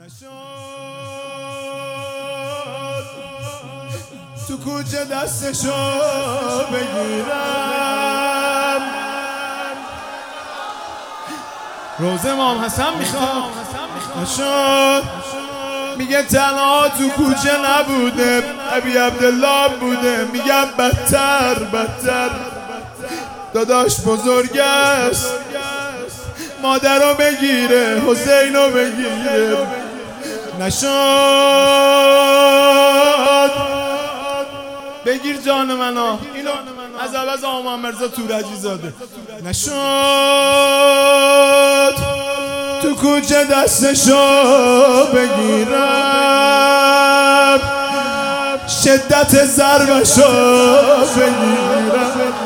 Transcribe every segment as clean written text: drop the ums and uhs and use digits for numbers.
نشد تو کوچه دستشو بگیرم، روزه امام حسن میخوام. نشد میگه تنها تو کوچه نبوده، ابی عبدالله بوده. میگم بدتر داداش بزرگ است، مادرو بگیره، حسینو بگیره. نشد بگیر جان منو، اینو از عوض آقا مرزا تورجی زاده. نشد تو کوچه دستشو بگیرم، شدت ضربشو بگیرم.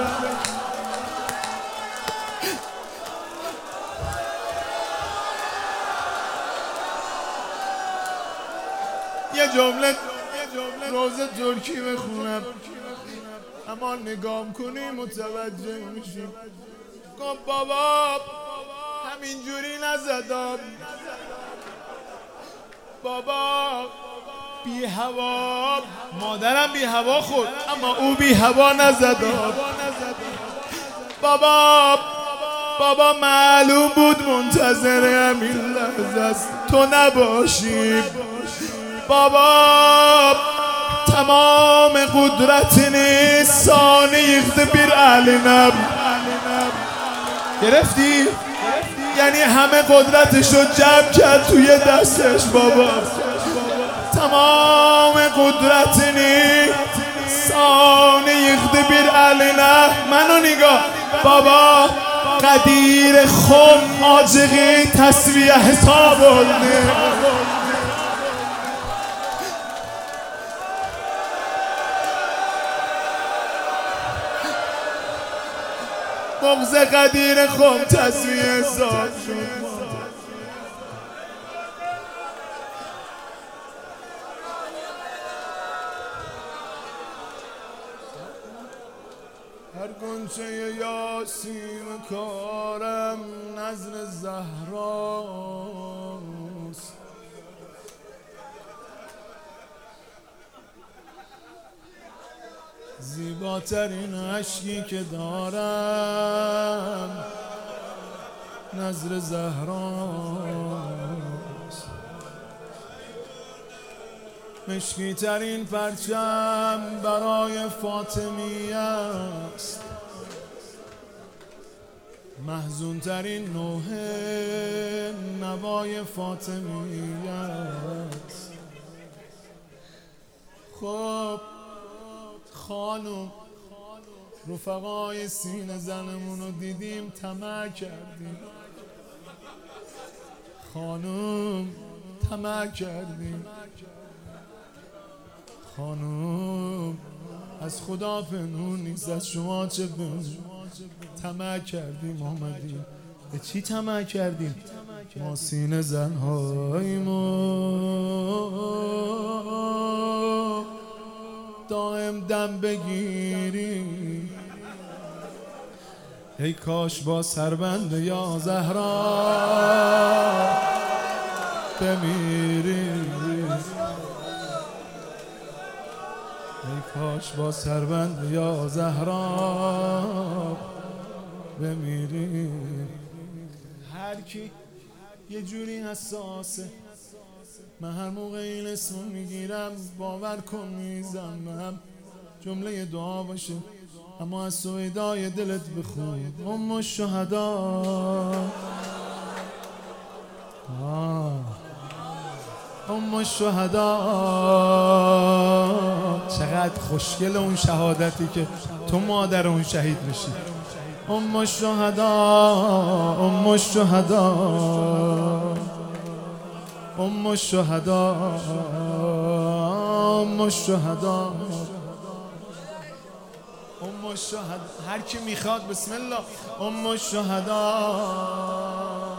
یه جمله روزه ترکی بخونم، اما نگاه کنی متوجه میشی. گفت بابا همینجوری نزدم، بابا بی هوا، مادرم بی هوا خورد اما او بی هوا نزدم. بابا معلوم بود منتظر همین لحظه است تو نباشی. بابا تمام قدرت نیستانی یخت بیر علینم. گرفتی؟ یعنی همه قدرتشو جمع کرد توی دستش. بابا تمام قدرت نیستانی یخت بیر علینم. منو نگاه بابا، قدیر خم آجقی تصویه حساب بلنه. مغز قدیر خم تصویه حساب شد. هر گنچه یاسین کارم نزل زهراست، زیباترین عشقی که دارم نظر زهراست، مشکی ترین پرچم برای فاطمی است، محزون ترین نوحه نوای فاطمی است. خب خانم رفقای سینه زنمون رو دیدیم طمع کردیم، خانم طمع کردیم، خانم از خدا پنهون نیست، از شما چه پنهون. طمع کردیم آمدیم. به چی طمع کردیم؟ ما سینه زنهایمون دائم دم بگیری. ای کاش با سربند یا زهرا بمیری، ای کاش با سربند یا زهرا بمیری. هر کی یه جوری حساسه، من هر موقع این اسمو میگیرم باور کن میزنم. جمله دعا باشه اما از سویدای دلت بخون. ام الشهدا، ام الشهدا. چقدر خوشگل اون شهادتی که تو مادر اون شهید بشی. ام الشهدا، ام الشهدا، ام الشهدا، ام الشهدا، ام الشهدا. هر کی میخواد بسم الله. ام الشهدا.